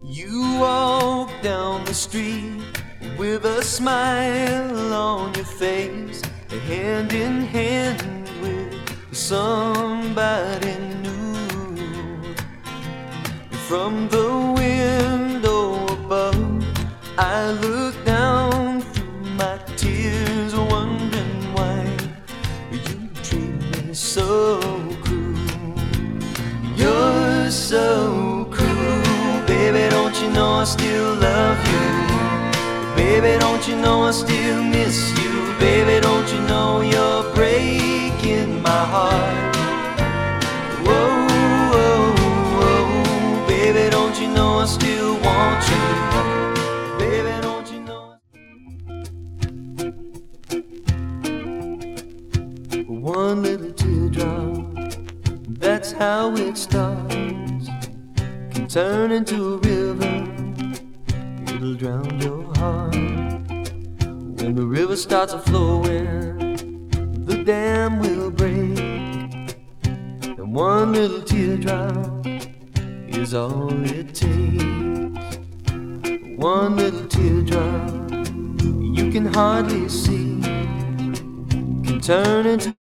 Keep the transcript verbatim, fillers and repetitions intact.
You walk down the street with a smile on your face, hand in hand with somebody new. From the window above, I look down through my tears, wondering why you treat me so cruel. You're so cruel, baby, don't you know I still love you? Baby, don't you know I still miss you? Baby, don't you know you're breaking my heart? Whoa, whoa, whoa, baby, don't you know I still want you? Baby, don't you know? One little teardrop, that's how it starts, can turn into a river. It'll drown your heart. When the river starts a flowing, the dam will break, and one little teardrop is all it takes. One little teardrop you can hardly see can turn into